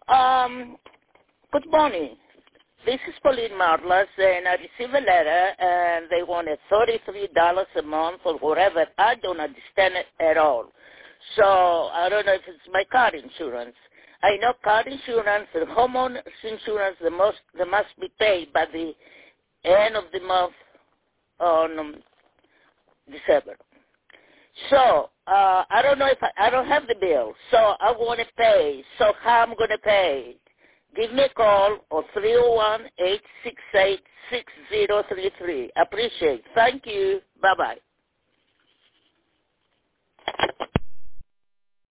Good morning. This is Pauline Marlas, and I received a letter, and they wanted $33 a month or whatever. I don't understand it at all. So I don't know if it's my car insurance. I know car insurance and homeowners insurance, they must be paid by the end of the month on December. So I don't know if I don't have the bill, so I want to pay. So how I'm going to pay? Give me a call on 301-868-6033. Appreciate it. Thank you. Bye-bye.